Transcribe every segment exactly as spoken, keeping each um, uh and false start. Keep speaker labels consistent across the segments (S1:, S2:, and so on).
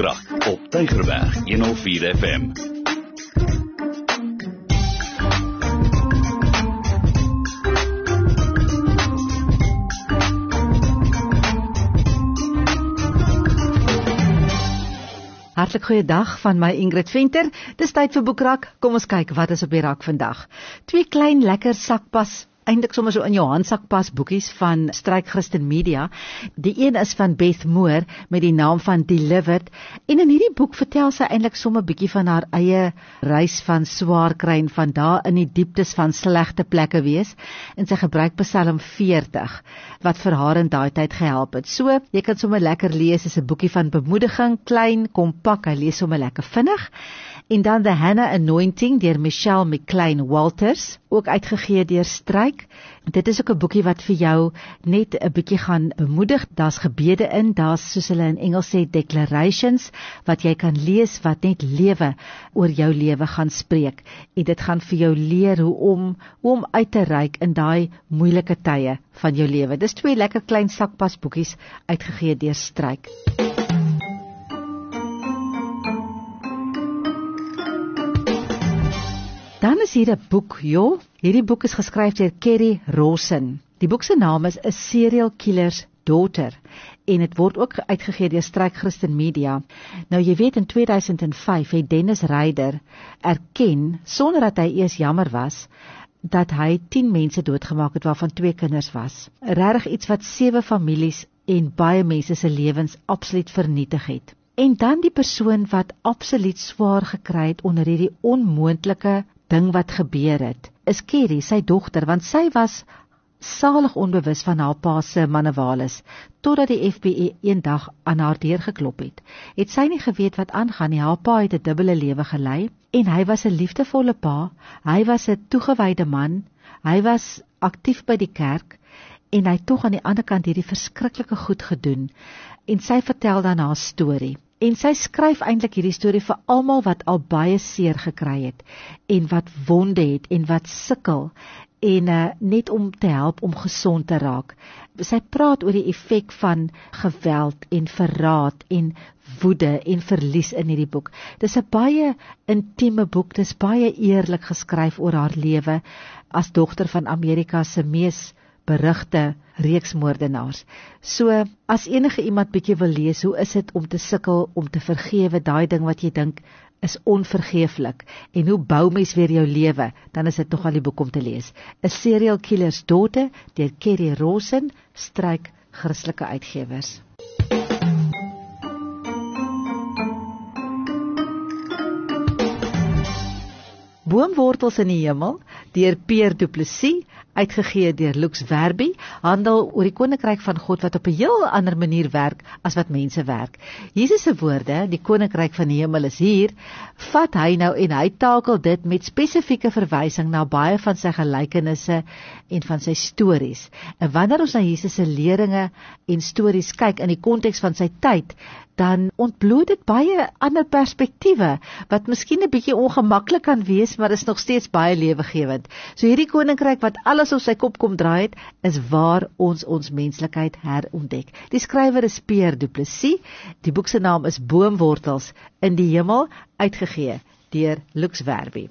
S1: Boekrak op Tygerberg honderd vier F M.
S2: Hartlik goeiedag van my Ingrid Venter. Dis tyd vir Boekrak. Kom ons kyk wat is op die rak vandag. Twee klein lekker sakpas, eintlik sommer so in jou handsakpas boekies van Struik Christen Media. Die een is van Beth Moore met die naam van Delivered. En in hierdie boek vertel sy eintlik sommer 'n bietjie van haar eie reis van swaar kry en van daar in die dieptes van slegte plekke wees. En sy gebruik Psalm veertig wat vir haar in daai tyd gehelp het. So, jy kan sommer lekker lees, is 'n boekie van bemoediging, klein, kompak, hy lees sommer lekker vinnig. En dan The Hannah Anointing deur Michelle McLean Walters, ook uitgegee deur Struik. Dit is ook 'n boekie wat vir jou net 'n bietjie gaan bemoedig. Daar's gebede in, daar's soos hulle in Engels sê declarations wat jy kan lees wat net lewe oor jou lewe gaan spreek. En dit gaan vir jou leer hoe om hoe om uit te reik in daai moeilike tye van jou lewe. Dis twee lekker klein sakpas boekies uitgegee deur Struik. Dan is hier 'n boek, joh. Hierdie boek is geskryf deur Kerry Rawson. Die boek se naam is A Serial Killer's Daughter en dit word ook uitgegee deur Struik Christen Media. Nou jy weet in twee duisend vyf het Dennis Ryder erken, sonder dat hy eers jammer was, dat hy tien mense doodgemaak het waarvan twee kinders was. Regtig iets wat sewe families en baie mense se lewens absoluut vernietig het. En dan die persoon wat absoluut swaar gekry het onder hierdie onmoontlike ding wat gebeur het, is Kerry, sy dogter, want sy was salig onbewus van haar pa se manewales, totdat die F B I eendag aan haar deur geklop het. Het sy nie geweet wat aangaan nie, haar pa het 'n dubbele lewe gelei, en hy was 'n liefdevolle pa, hy was 'n toegewyde man, hy was aktief by die kerk, en hy het tog aan die ander kant hierdie verskriklike goed gedoen, en sy vertel dan haar storie. En sy skryf eintlik hierdie storie vir almal wat al baie seer gekry het, en wat wonde het, en wat sukkel, en uh, net om te help om gesond te raak. Sy praat oor die effek van geweld en verraad en woede en verlies in hierdie boek. Dis 'n baie intieme boek, dis baie eerlik geskryf oor haar lewe as dogter van Amerika se mees berugte reeksmoordenaars. So, as enige iemand bietjie wil lees, hoe is dit om te sukkel, om te vergewe, daai ding wat jy dink is onvergeeflik, en hoe bou mens weer jou lewe, dan is dit nogal die boek om te lees. A Serial Killer's Daughter deur Kerry Rawson, Struik Christelike Uitgewers. Boomwortels in die hemel deur Pierre Du Plessis, uitgegee deur Lux Verbi, handel oor die koninkryk van God wat op 'n heel ander manier werk as wat mense werk. Jesus se woorde, die koninkryk van die hemel is hier, vat hy nou en hy takel dit met spesifieke verwysing na baie van sy gelykenisse en van sy stories. En wanneer ons na Jesus se leringe en stories kyk in die konteks van sy tyd, dan ontbloot dit baie ander perspektiewe, wat miskien 'n bietjie ongemaklik kan wees, maar is nog steeds baie lewegewend. So hierdie koninkryk wat alles op sy kop kom draai het, is waar ons ons menslikheid herontdek. Die skrywer is Pierre Du Plessis, die boek se naam is Boomwortels in die hemel, uitgegee deur Lux Verbi.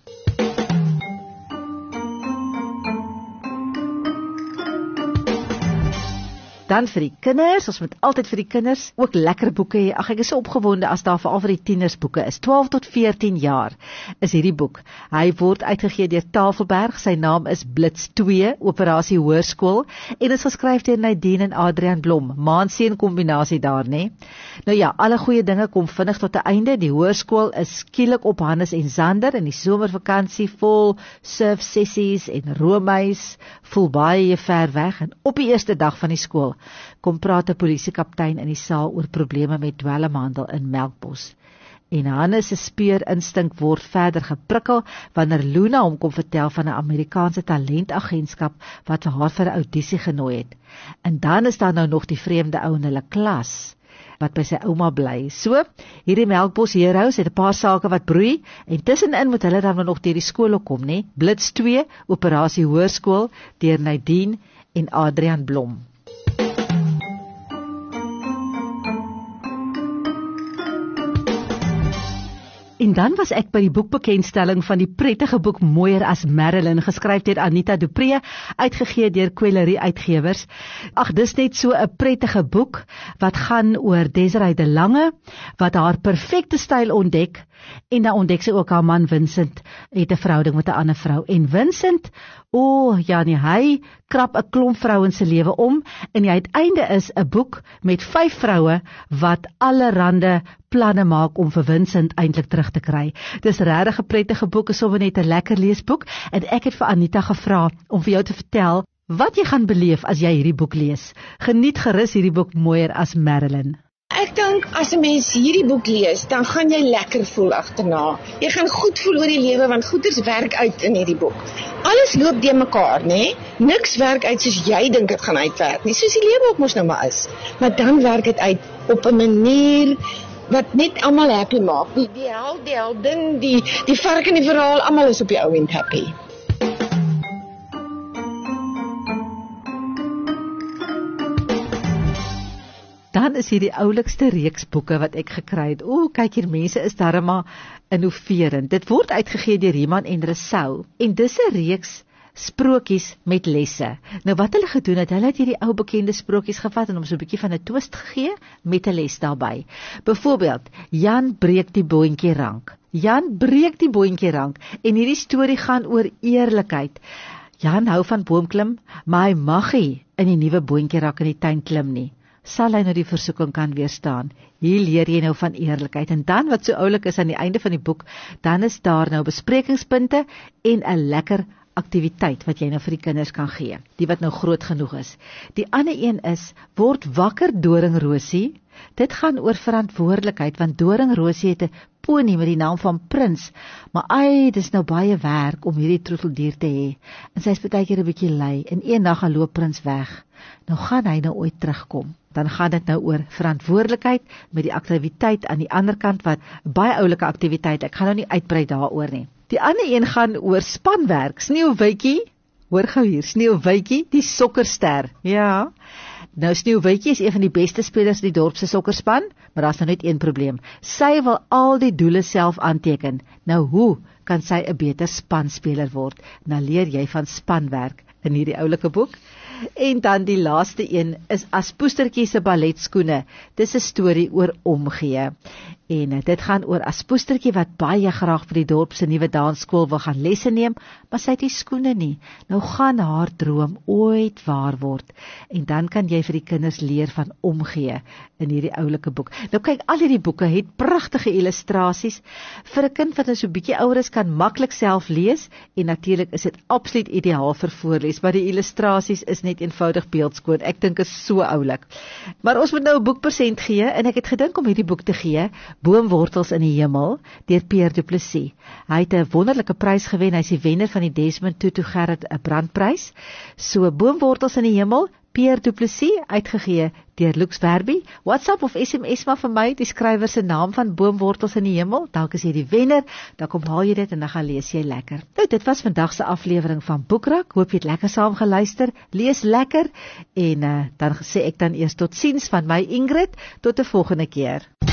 S2: Dan vir die kinders, ons moet altyd vir die kinders ook lekker boeke hê. Ag, ek is so opgewonde as daar veral vir die tieners boeke is. twaalf tot veertien jaar is hierdie boek. Hy word uitgegee deur Tafelberg. Sy naam is Blitz twee, Operasie Hoërskool, en is geskryf deur Nadine en Adrian Blom. Maan-seun kombinasie daar, né? Nou ja, alle goeie dinge kom vinnig tot 'n einde. Die hoërskool is skielik op Hannes en Zander in die somervakansie, vol surf sessies en roomys, voel baie ver weg, en op die eerste dag van die skool kom praat 'n polisiekaptein in die saal oor probleme met dwelmhandel in Melkbos. En Hannes se speurinstinkt word verder geprikkel wanneer Luna hom kom vertel van 'n Amerikaanse talentagentskap wat vir haar vir 'n audisie genooi het. En dan is daar nou nog die vreemde ou in hulle klas wat by sy ouma bly. So, hierdie Melkbos heroes het 'n paar sake wat broei, en tussenin moet hulle dan nog deur die skole kom, né? Blitz twee, Operasie Hoërskool, deur Nadine en Adrian Blom. En dan was ek by die boekbekendstelling van die prettige boek Mooier as Marilyn, geskryf deur Anita du Preez, uitgegee deur Kwellerie Uitgewers. Ag, dis net so 'n prettige boek wat gaan oor Desiree de Lange, wat haar perfekte styl ontdek, en dan ontdek sy ook haar man Vincent het 'n verhouding met 'n ander vrou. En Vincent, o, oh, ja nee, hy krap 'n klomp vrouens se lewe om, en die uiteinde is 'n boek met vyf vroue wat allerhande planne maak om vir Vincent eintlik terug te kry. Dis regtig 'n prettige boek, is sommer net 'n lekker leesboek, en ek het vir Anita gevra om vir jou te vertel wat jy gaan beleef as jy hierdie boek lees. Geniet gerus hierdie boek Mooier as Marilyn.
S3: Ek dink as 'n mens hierdie boek lees, dan gaan jy lekker voel agterna. Jy gaan goed voel oor die lewe, want goeders werk uit in hierdie boek. Alles loop de mekaar, nê? Niks werk uit soos jy dink dit gaan uitwerk nie, soos die lewe ook mos nou maar is. Maar dan werk dit uit op 'n manier wat net almal happy maak. Die die held, die heldin, die die vark in die verhaal, almal is op die ou end happy.
S2: Dan is hier die oulikste reeks boeke wat ek gekry het. O, kyk hier, mense is darem maar innoverend. Dit word uitgegee deur Iman en Resou, en dis 'n reeks sprokies met lesse. Nou wat hulle gedoen het, hulle het hierdie ou bekende sprokies gevat en hom so 'n bietjie van 'n twist gegee met 'n les daarbey. Byvoorbeeld, Jan breek die boontjie rank. Jan breek die boontjie rank, en hierdie storie gaan oor eerlikheid. Jan hou van boomklim, maar hy mag nie in die nuwe boontjie rak in die tuin klim nie. Sal hy nou die versoeking kan weerstaan? Hier leer jy nou van eerlikheid. En dan wat so oulik is aan die einde van die boek, dan is daar nou besprekingspunte en 'n lekker aktiwiteit wat jy nou vir die kinders kan gee, die wat nou groot genoeg is. Die ander een is, word wakker Doringrosie. Dit gaan oor verantwoordelikheid, want Doringrosie het 'n ponie met die naam van Prins, maar ai, dis nou baie werk om hierdie troeteldier te hê, en sy is baie keer 'n bietjie lui, en een dag gaan loop Prins weg. Nou gaan hy nou ooit terugkom. Dan gaan dit nou oor verantwoordelikheid met die aktiwiteit aan die ander kant, wat baie oulike aktiwiteit, ek gaan nou nie uitbrei daaroor nie. Die ander een gaan oor spanwerk. Sneeuwwitjie, hoor gou hier, Sneeuwwitjie, die sokkerster. Ja, nou Sneeuwwitjie is een van die beste spelers in die dorp se sokkerspan, maar daar's nou net een probleem. Sy wil al die doele self aanteken. Nou hoe kan sy 'n beter spanspeler word? Nou leer jy van spanwerk in hierdie oulike boek. En dan die laaste een is As Poestertjie se balletskoene. Dis 'n storie oor omgee. En dit gaan oor As Poestertjie wat baie graag vir die dorp se nuwe dansskool wil gaan lesse neem, maar sy het die skoene nie. Nou gaan haar droom ooit waar word. En dan kan jy vir die kinders leer van omgee in hierdie oulike boek. Nou kyk, al hierdie boeke het pragtige illustrasies. Vir 'n kind wat nou so 'n bietjie ouer is, kan maklik self lees, en natuurlik is dit absoluut ideaal vir voorlees, maar die illustrasies is net eenvoudig beeldskoon. Ek dink is so oulik. Maar ons moet nou 'n boekpersent gee, en ek het gedink om hierdie boek te gee, Boomwortels in die Hemel, deur Pierre Du Plessis. Hy het 'n wonderlike prys gewen, hy is die wenner van die Desmond Tutu Gerrit 'n brandprys. So Boomwortels in die Hemel, Pierre Du Plessis, uitgegee deur Lux Verbi. WhatsApp of S M S maar vir my die skrywer se naam van Boomwortels in die Hemel. Dalk is jy die wenner, dan kom haal jy dit en dan gaan lees jy lekker. Nou, dit was vandag se aflewering van Boekrak. Hoop jy het lekker saam geluister. Lees lekker, en uh, dan sê ek dan eers totsiens van my Ingrid, tot 'n volgende keer.